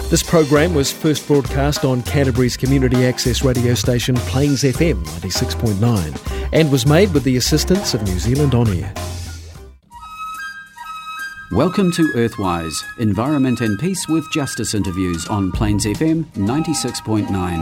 This program was first broadcast on Canterbury's community access radio station Plains FM 96.9 and was made with the assistance of New Zealand On Air. Welcome to Earthwise, Environment and Peace with Justice interviews on Plains FM 96.9.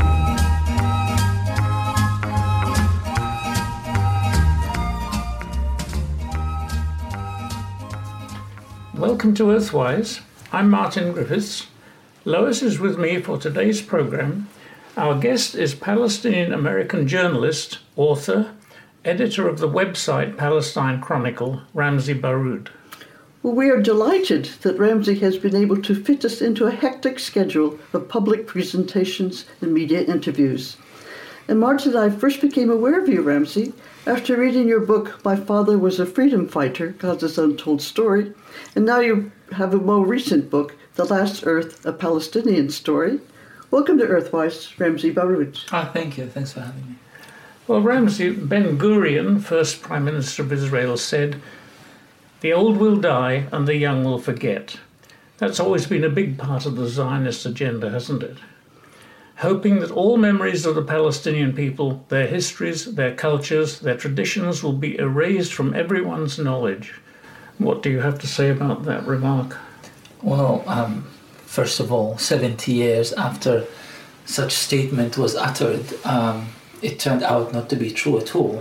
Welcome to Earthwise. I'm Martin Griffiths. Lois is with me for today's program. Our guest is Palestinian-American journalist, author, editor of the website Palestine Chronicle, Ramzy Baroud. Well, we are delighted that Ramzy has been able to fit us into a hectic schedule of public presentations and media interviews. And Martin and I first became aware of you, Ramzy, after reading your book, My Father Was a Freedom Fighter, Gaza's Untold Story. And now you have a more recent book, The Last Earth, A Palestinian Story. Welcome to Earthwise, Ramzy Baroud. Thank you. Thanks for having me. Well, Ramzy, Ben-Gurion, first Prime Minister of Israel, said, "The old will die and the young will forget." That's always been a big part of the Zionist agenda, hasn't it? Hoping that all memories of the Palestinian people, their histories, their cultures, their traditions will be erased from everyone's knowledge. What do you have to say about that remark? Well, first of all, 70 years after such statement was uttered, it turned out not to be true at all.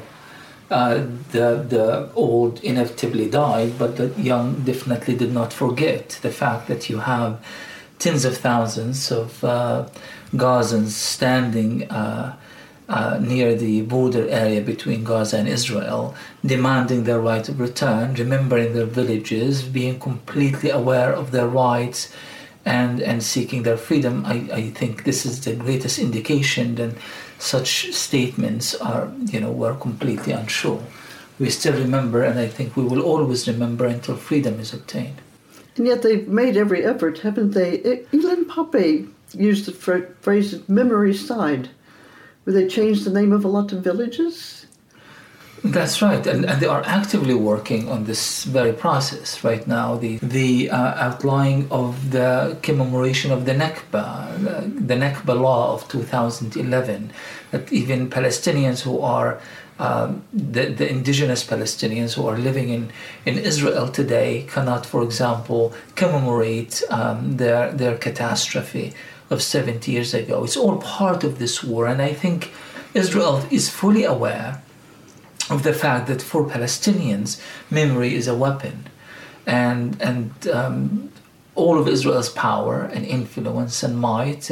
The old inevitably died, but the young definitely did not forget. The fact that you have tens of thousands of Gazans standing near the border area between Gaza and Israel, demanding their right of return, remembering their villages, being completely aware of their rights and seeking their freedom. I think this is the greatest indication that such statements were completely untrue. We still remember, and I think we will always remember until freedom is obtained. And yet they've made every effort, haven't they? Ilan Pappé used the phrase memory side, where they changed the name of a lot of villages. That's right, and they are actively working on this very process right now. The outlining of the commemoration of the Nakba law of 2011, that even Palestinians who are the indigenous Palestinians who are living in Israel today cannot, for example, commemorate their catastrophe of 70 years ago. It's all part of this war, and I think Israel is fully aware of the fact that for Palestinians, memory is a weapon, and all of Israel's power and influence and might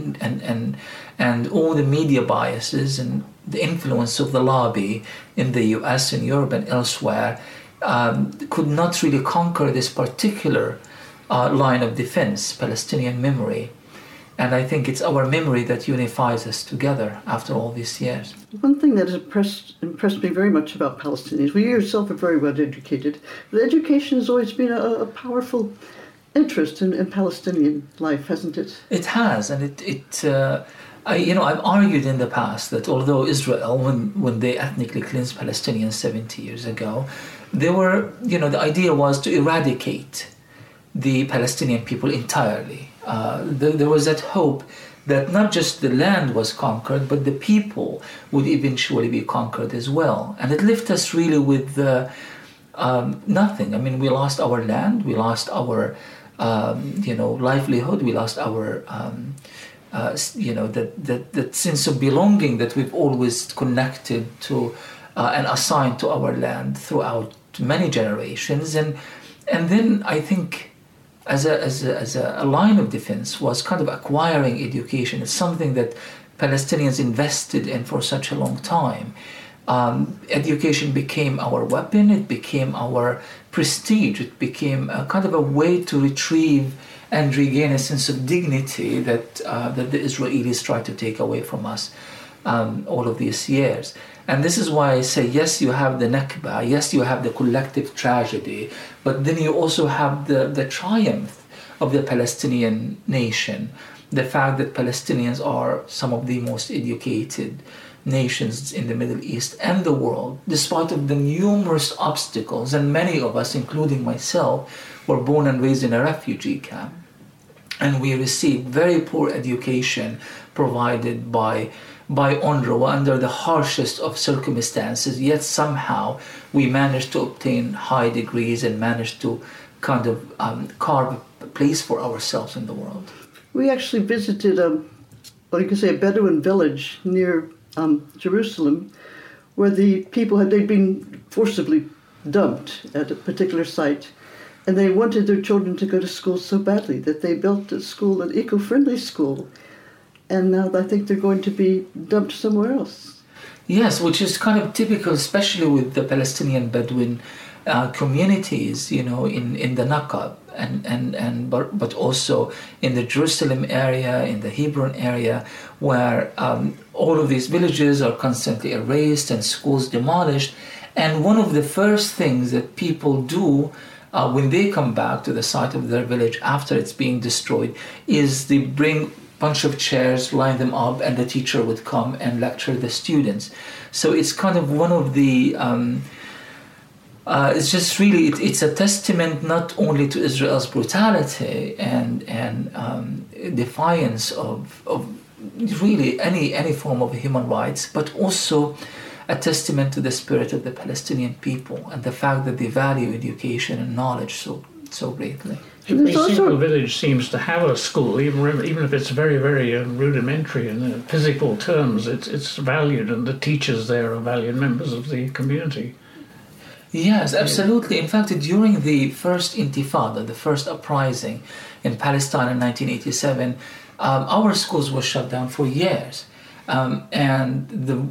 and all the media biases and the influence of the lobby in the US and Europe and elsewhere could not really conquer this particular line of defense, Palestinian memory. And I think it's our memory that unifies us together after all these years. One thing that has impressed me very much about Palestinians, well, you yourself are very well educated, but education has always been a powerful interest in Palestinian life, hasn't it? It has, and I've argued in the past that although Israel, when they ethnically cleansed Palestinians 70 years ago, they were, the idea was to eradicate the Palestinian people entirely. There was that hope that not just the land was conquered, but the people would eventually be conquered as well. And it left us really with nothing. I mean, we lost our land, we lost our livelihood, we lost our that sense of belonging that we've always connected to and assigned to our land throughout many generations. And then I think as a line of defense was kind of acquiring education. It's something that Palestinians invested in for such a long time. Education became our weapon, it became our prestige, it became a kind of a way to retrieve and regain a sense of dignity that the Israelis tried to take away from us all of these years. And this is why I say, yes, you have the Nakba, yes, you have the collective tragedy, but then you also have the triumph of the Palestinian nation, the fact that Palestinians are some of the most educated nations in the Middle East and the world, despite of the numerous obstacles, and many of us, including myself, were born and raised in a refugee camp. and we received very poor education provided by UNRWA under the harshest of circumstances, yet somehow we managed to obtain high degrees and managed to kind of carve a place for ourselves in the world. We actually visited a Bedouin village near Jerusalem, where the people they'd been forcibly dumped at a particular site, and they wanted their children to go to school so badly that they built a school, an eco-friendly school, and now I think they're going to be dumped somewhere else. Yes, which is kind of typical, especially with the Palestinian Bedouin communities, in the Naqab, but also in the Jerusalem area, in the Hebron area, where all of these villages are constantly erased and schools demolished. And one of the first things that people do when they come back to the site of their village after it's being destroyed is they bring bunch of chairs, line them up, and the teacher would come and lecture the students. So it's kind of one of the it's just really it's a testament not only to Israel's brutality and defiance of really any form of human rights, but also a testament to the spirit of the Palestinian people and the fact that they value education and knowledge so greatly. Every single village seems to have a school, even if it's very, very rudimentary in physical terms. It's valued, and the teachers there are valued members of the community. Yes, absolutely. In fact, during the first Intifada, the first uprising in Palestine in 1987, our schools were shut down for years, and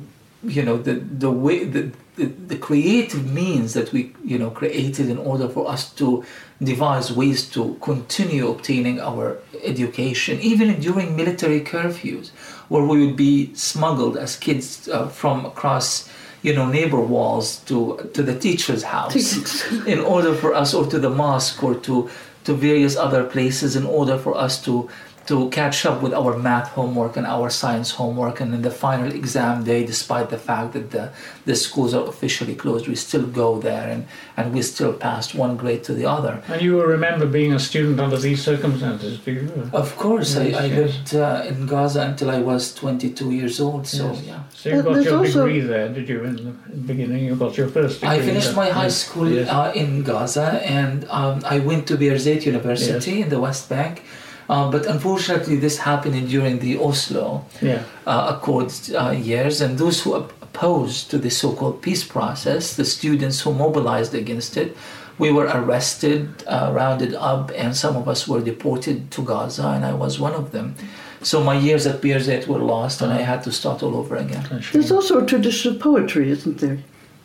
the way the creative means that we created in order for us to devise ways to continue obtaining our education, even during military curfews, where we would be smuggled as kids from across neighbor walls to the teacher's house in order for us, or to the mosque, or to various other places in order for us to catch up with our math homework and our science homework. And in the final exam day, despite the fact that the schools are officially closed, we still go there and we still passed one grade to the other. And you will remember being a student under these circumstances, do you? Of course. Yes, I lived in Gaza until I was 22 years old, so yes. yeah. So you got your degree there, did you, in the beginning? You got your first degree? I finished my high school in Gaza, and I went to Birzeit University in the West Bank. But unfortunately, this happened during the Oslo Accords years, and those who opposed to the so-called peace process, the students who mobilized against it, we were arrested, rounded up, and some of us were deported to Gaza, and I was one of them. So my years at Birzeit were lost, and I had to start all over again. There's also a tradition of poetry, isn't there?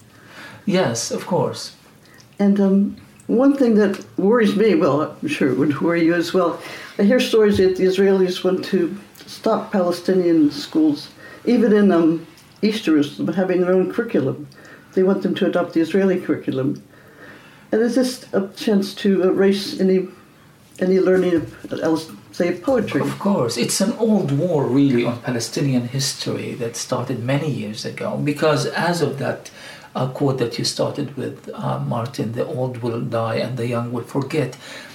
Yes, of course. And one thing that worries me, well, I'm sure it would worry you as well, I hear stories that the Israelis want to stop Palestinian schools, even in East Jerusalem, having their own curriculum. They want them to adopt the Israeli curriculum. And is this a chance to erase any learning of, say, poetry? Of course. It's an old war, really, on Palestinian history that started many years ago, because as of that quote that you started with, Martin, the old will die and the young will forget,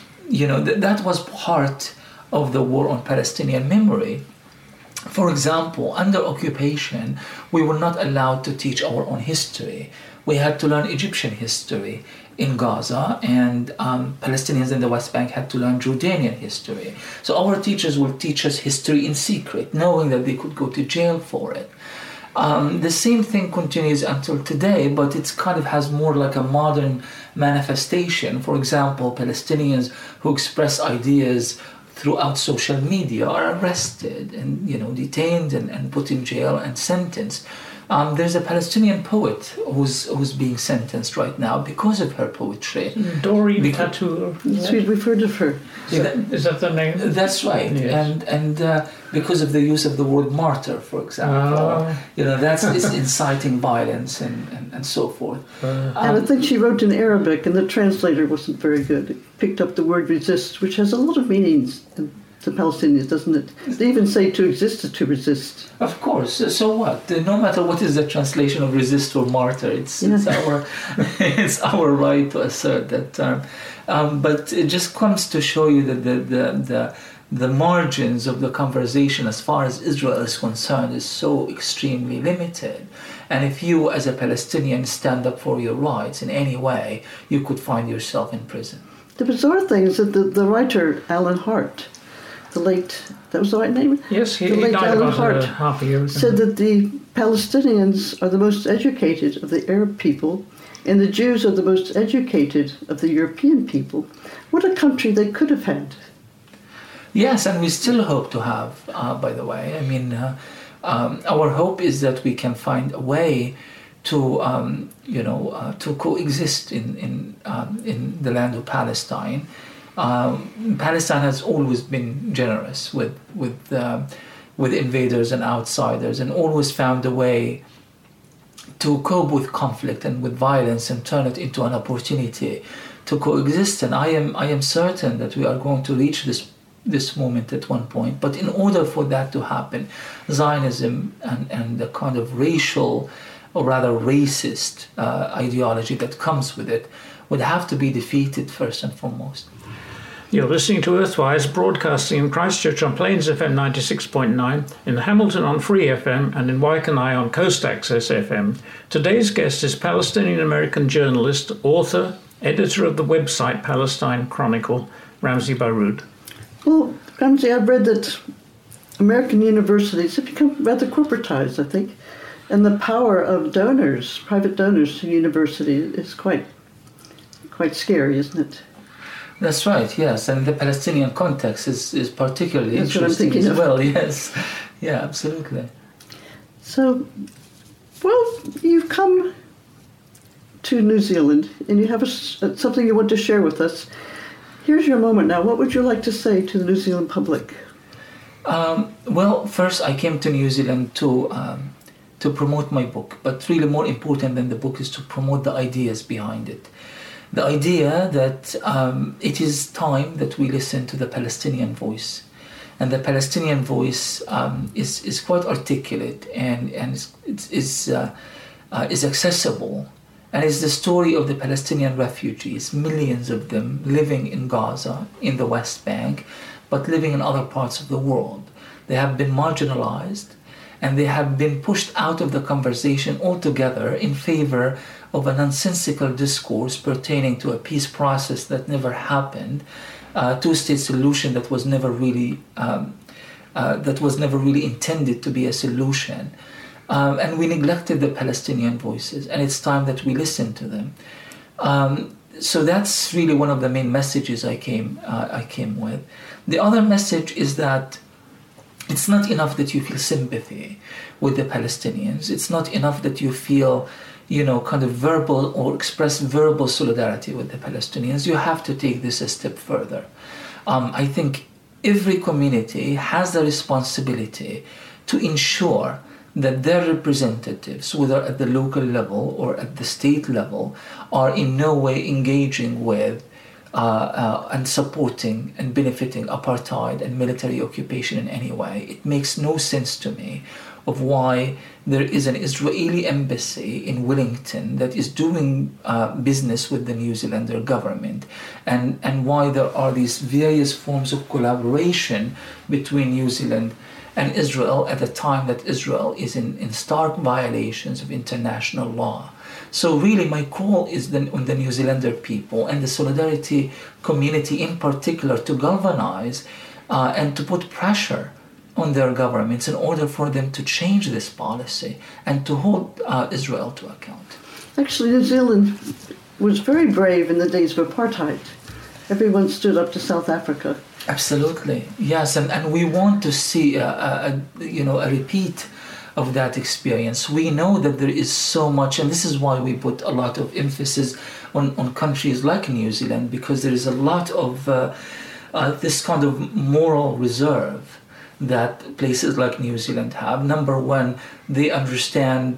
that was part of the war on Palestinian memory. For example, under occupation, we were not allowed to teach our own history. We had to learn Egyptian history in Gaza, and Palestinians in the West Bank had to learn Jordanian history. So our teachers would teach us history in secret, knowing that they could go to jail for it. The same thing continues until today, but it's kind of has more like a modern manifestation. For example, Palestinians who express ideas throughout social media are arrested and detained and put in jail and sentenced. There's a Palestinian poet who's being sentenced right now because of her poetry. Doreen Tatur. We've heard of her. Is that the name? That's right. Yes. And because of the use of the word martyr, for example, that's inciting violence and so forth. And I think she wrote in Arabic, and the translator wasn't very good. It picked up the word resist, which has a lot of meanings to Palestinians, doesn't it? They even say to exist is to resist. Of course. So what? No matter what is the translation of resist or martyr, it's our right to assert that term. But it just comes to show you that the margins of the conversation as far as Israel is concerned is so extremely limited. And if you as a Palestinian stand up for your rights in any way, you could find yourself in prison. The bizarre thing is that the writer Alan Hart, the late, that was the right name? Yes, he late died Alan about Hart half a year ago. said that the Palestinians are the most educated of the Arab people and the Jews are the most educated of the European people. What a country they could have had. Yes, and we still hope to have, by the way. I mean, our hope is that we can find a way to, to coexist in the land of Palestine. Palestine has always been generous with invaders and outsiders, and always found a way to cope with conflict and with violence and turn it into an opportunity to coexist. And I am certain that we are going to reach this moment at one point. But in order for that to happen, Zionism and the kind of racial, or rather racist ideology that comes with it would have to be defeated first and foremost. You're listening to Earthwise, broadcasting in Christchurch on Plains FM 96.9, in Hamilton on Free FM, and in Waikanae on Coast Access FM. Today's guest is Palestinian-American journalist, author, editor of the website Palestine Chronicle, Ramzy Baroud. Well, Ramzy, I've read that American universities have become rather corporatized, I think, and the power of donors, private donors to university is quite scary, isn't it? That's right, yes, and the Palestinian context is particularly That's interesting what I'm as well, yes. Yeah, absolutely. So, well, you've come to New Zealand and you have something you want to share with us. Here's your moment now. What would you like to say to the New Zealand public? Well, first I came to New Zealand to promote my book, but really more important than the book is to promote the ideas behind it. The idea that it is time that we listen to the Palestinian voice, and the Palestinian voice is quite articulate and is accessible, and it's the story of the Palestinian refugees, millions of them living in Gaza, in the West Bank, but living in other parts of the world. They have been marginalized, and they have been pushed out of the conversation altogether in favor of a nonsensical discourse pertaining to a peace process that never happened, two-state solution that was never really intended to be a solution, and we neglected the Palestinian voices, and it's time that we listen to them. So that's really one of the main messages I came with. The other message is that it's not enough that you feel sympathy with the Palestinians. It's not enough that you feel, kind of verbal or express verbal solidarity with the Palestinians. You have to take this a step further. I think every community has the responsibility to ensure that their representatives, whether at the local level or at the state level, are in no way engaging with and supporting and benefiting apartheid and military occupation in any way. It makes no sense to me of why there is an Israeli embassy in Wellington that is doing business with the New Zealander government, and why there are these various forms of collaboration between New Zealand and Israel at the time that Israel is in stark violations of international law. So really my call is on the New Zealander people and the Solidarity community in particular to galvanize and to put pressure on their governments in order for them to change this policy and to hold Israel to account. Actually, New Zealand was very brave in the days of apartheid. Everyone stood up to South Africa. Absolutely, yes, and we want to see a repeat of that experience. We know that there is so much, and this is why we put a lot of emphasis on countries like New Zealand, because there is a lot of this kind of moral reserve that places like New Zealand have. Number one, they understand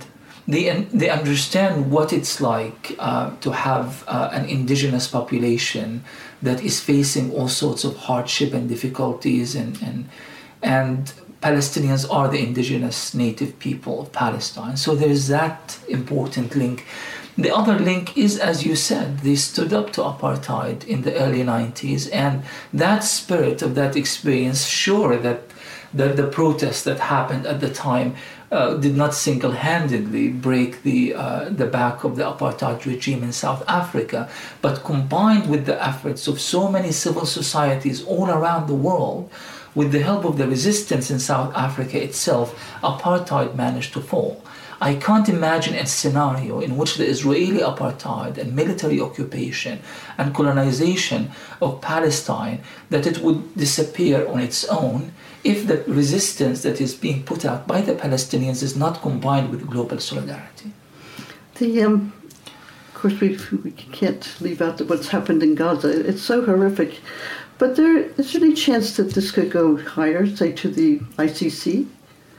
what it's like to have an indigenous population that is facing all sorts of hardship and difficulties, and Palestinians are the indigenous native people of Palestine. So there is that important link. The other link is, as you said, they stood up to apartheid in the early 90s, and that spirit of that experience, sure that the protests that happened at the time did not single-handedly break the back of the apartheid regime in South Africa, but combined with the efforts of so many civil societies all around the world, with the help of the resistance in South Africa itself, apartheid managed to fall. I can't imagine a scenario in which the Israeli apartheid and military occupation and colonization of Palestine, that it would disappear on its own if the resistance that is being put out by the Palestinians is not combined with global solidarity. Of course, we can't leave out what's happened in Gaza. It's so horrific. But is there any chance that this could go higher, say to the ICC?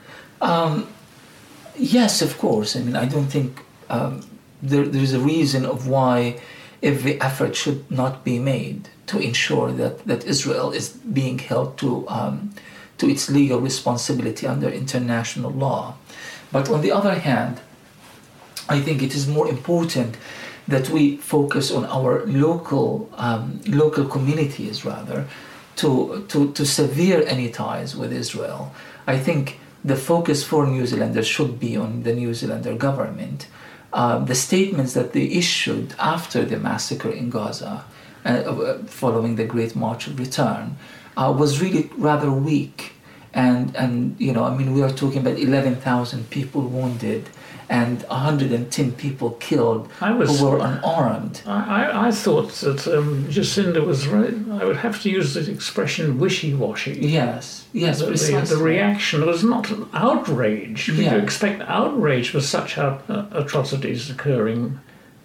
Yes, of course. I mean, I don't think there's a reason of why every effort should not be made to ensure that Israel is being held to its legal responsibility under international law. But on the other hand, I think it is more important that we focus on our local communities rather to sever any ties with Israel. I think the focus for New Zealanders should be on the New Zealander government. The statements that they issued after the massacre in Gaza, following the Great March of Return, was really rather weak. And we are talking about 11,000 people wounded and 110 people killed who were unarmed. I thought that Jacinda was right. I would have to use the expression wishy-washy. Yes, precisely. The reaction was not an outrage. We could expect outrage for such atrocities occurring.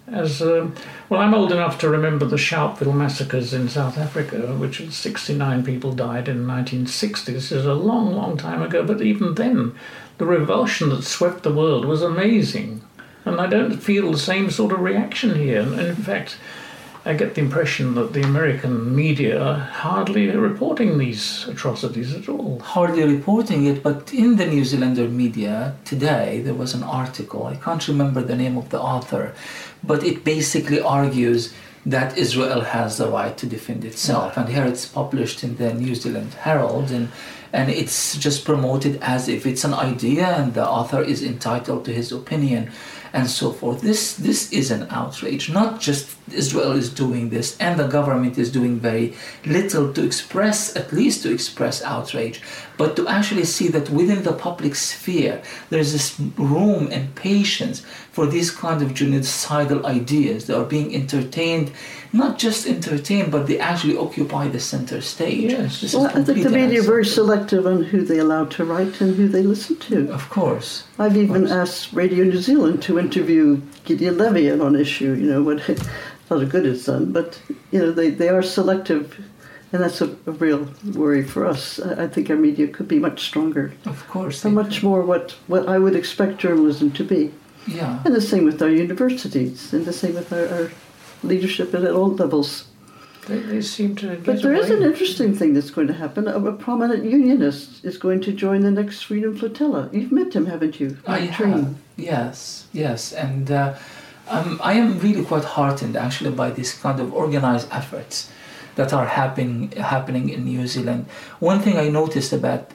I'm old enough to remember the Sharpeville massacres in South Africa, which was 69 people died in the 1960s. This is a long, long time ago, but even then, the revulsion that swept the world was amazing. And I don't feel the same sort of reaction here. And in fact, I get the impression that the American media are hardly reporting these atrocities at all. Hardly reporting it, but in the New Zealander media today, there was an article, I can't remember the name of the author, but it basically argues that Israel has the right to defend itself. And here it's published in the New Zealand Herald, and it's just promoted as if it's an idea and the author is entitled to his opinion and so forth. This is an outrage. Not just Israel is doing this and the government is doing very little to express outrage, but to actually see that within the public sphere there's this room and patience for these kind of genocidal ideas that are being entertained, not just entertained, but they actually occupy the center stage. Yes. Well, I think the media are very selective on who they allow to write and who they listen to. Of course. I've even asked Radio New Zealand to interview Gideon Levy on an issue, what a lot of good it's done, but they are selective, and that's a real worry for us. I think our media could be much stronger. Of course. And much more what I would expect journalism to be. Yeah. And the same with our universities, and the same with our leadership at all levels. They seem to get But there is away. an interesting thing that's going to happen. A prominent unionist is going to join the next Freedom Flotilla. You've met him, haven't you? I have. Yes. And I am really quite heartened, actually, by this kind of organized efforts that are happening in New Zealand. One thing I noticed about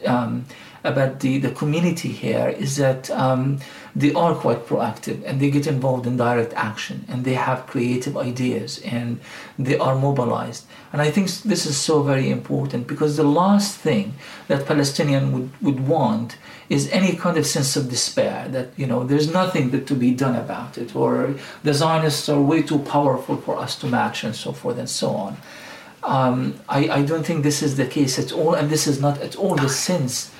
the community here is that they are quite proactive and they get involved in direct action and they have creative ideas and they are mobilized. And I think this is so very important, because the last thing that Palestinian would want is any kind of sense of despair that, there's nothing to be done about it, or the Zionists are way too powerful for us to match, and so forth and so on. I don't think this is the case at all, and this is not at all the sense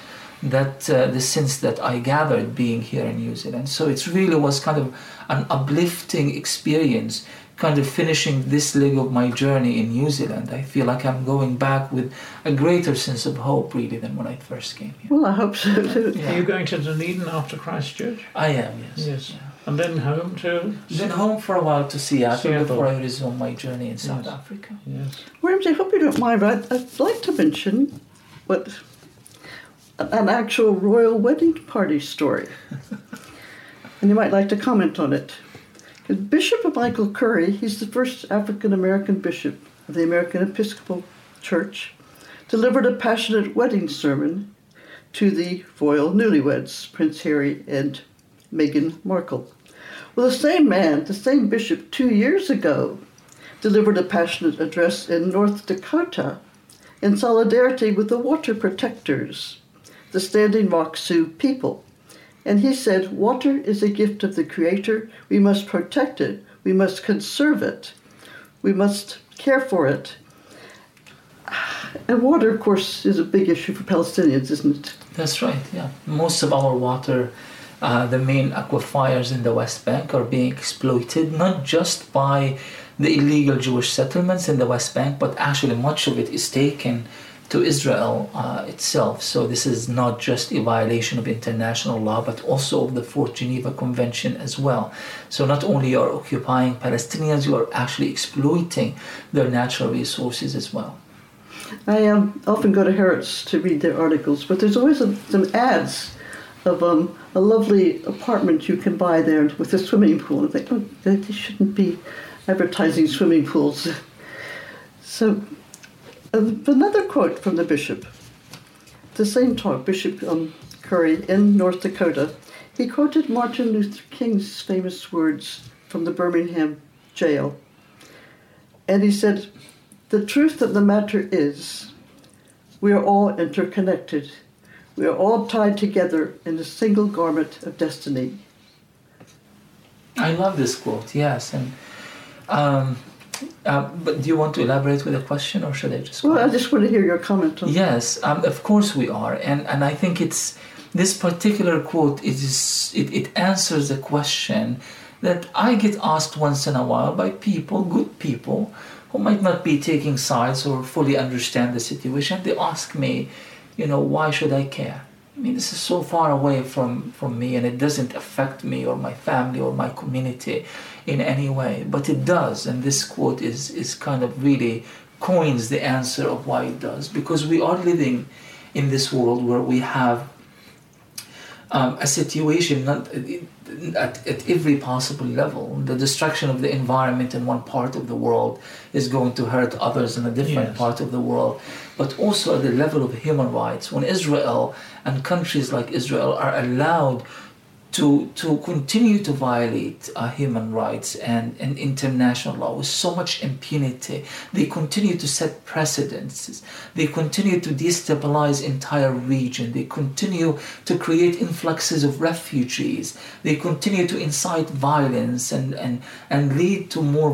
that I gathered being here in New Zealand. So it really was kind of an uplifting experience, kind of finishing this leg of my journey in New Zealand. I feel like I'm going back with a greater sense of hope, really, than when I first came here. Well, I hope so too. Are you going to Dunedin after Christchurch? I am, yes. Yes. And then home to... Then home for a while to Seattle before I resume my journey in South Africa. Yes. Ramsey, I hope you don't mind, but I'd like to mention an actual royal wedding party story. And you might like to comment on it. Bishop Michael Curry, he's the first African-American bishop of the American Episcopal Church, delivered a passionate wedding sermon to the royal newlyweds, Prince Harry and Meghan Markle. Well, the same man, the same bishop 2 years ago, delivered a passionate address in North Dakota in solidarity with the water protectors, the Standing Rock Sioux people. And he said, water is a gift of the Creator. We must protect it. We must conserve it. We must care for it. And water, of course, is a big issue for Palestinians, isn't it? That's right, yeah. Most of our water, the main aquifers in the West Bank, are being exploited, not just by the illegal Jewish settlements in the West Bank, but actually much of it is taken to Israel itself. So this is not just a violation of international law, but also of the Fourth Geneva Convention as well. So not only are you occupying Palestinians, you are actually exploiting their natural resources as well. I often go to Harrods to read their articles, but there's always some ads of a lovely apartment you can buy there with a swimming pool. I think, oh, they shouldn't be advertising swimming pools. So another quote from the bishop, the same talk, Bishop Curry in North Dakota, he quoted Martin Luther King's famous words from the Birmingham jail. And he said, "The truth of the matter is, we are all interconnected. We are all tied together in a single garment of destiny." I love this quote, yes. And but do you want to elaborate with a question, or should I just go? Well, I just want to hear your comment on Yes, of course we are. And I think it's this particular quote, it answers a question that I get asked once in a while by people, good people, who might not be taking sides or fully understand the situation. They ask me, why should I care? I mean, this is so far away from me, and it doesn't affect me or my family or my community in any way. But it does, and this quote is kind of really coins the answer of why it does. Because we are living in this world where we have a situation not at every possible level. The destruction of the environment in one part of the world is going to hurt others in a different part of the world. But also at the level of human rights, when Israel and countries like Israel are allowed to continue to violate human rights and international law with so much impunity, they continue to set precedents, they continue to destabilize entire region, they continue to create influxes of refugees, they continue to incite violence and lead to more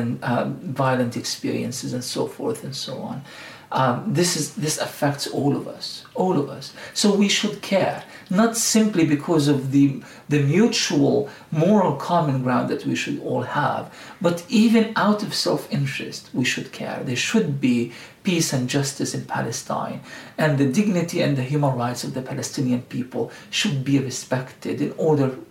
violent experiences and so forth and so on. This affects all of us. So we should care, not simply because of the mutual moral common ground that we should all have, but even out of self-interest, we should care. There should be peace and justice in Palestine, and the dignity and the human rights of the Palestinian people should be respected in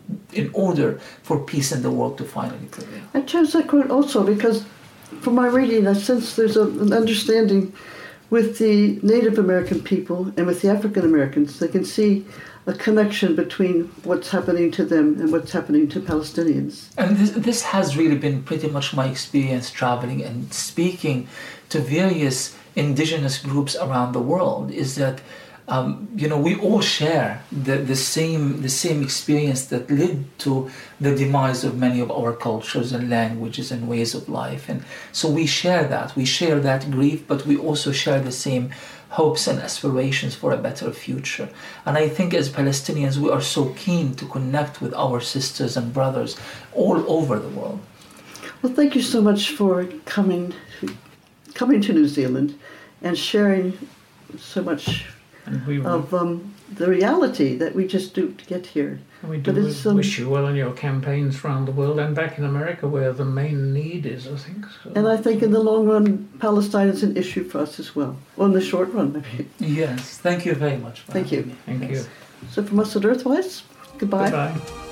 order for peace in the world to finally prevail. I chose that quote also because, from my reading, I sense there's an understanding with the Native American people and with the African Americans. They can see a connection between what's happening to them and what's happening to Palestinians. And this has really been pretty much my experience traveling and speaking to various indigenous groups around the world, is that we all share the same experience that led to the demise of many of our cultures and languages and ways of life. And so we share that grief, but we also share the same hopes and aspirations for a better future. And I think as Palestinians, we are so keen to connect with our sisters and brothers all over the world. Well, thank you so much for coming to New Zealand and sharing so much of the reality that we just do to get here. And we do wish you well in your campaigns around the world and back in America, where the main need is, I think. So. And I think in the long run, Palestine is an issue for us as well. Or in the short run, maybe. Yes, thank you very much. Thank you. Thank you. So from us at Earthwise, goodbye. Goodbye.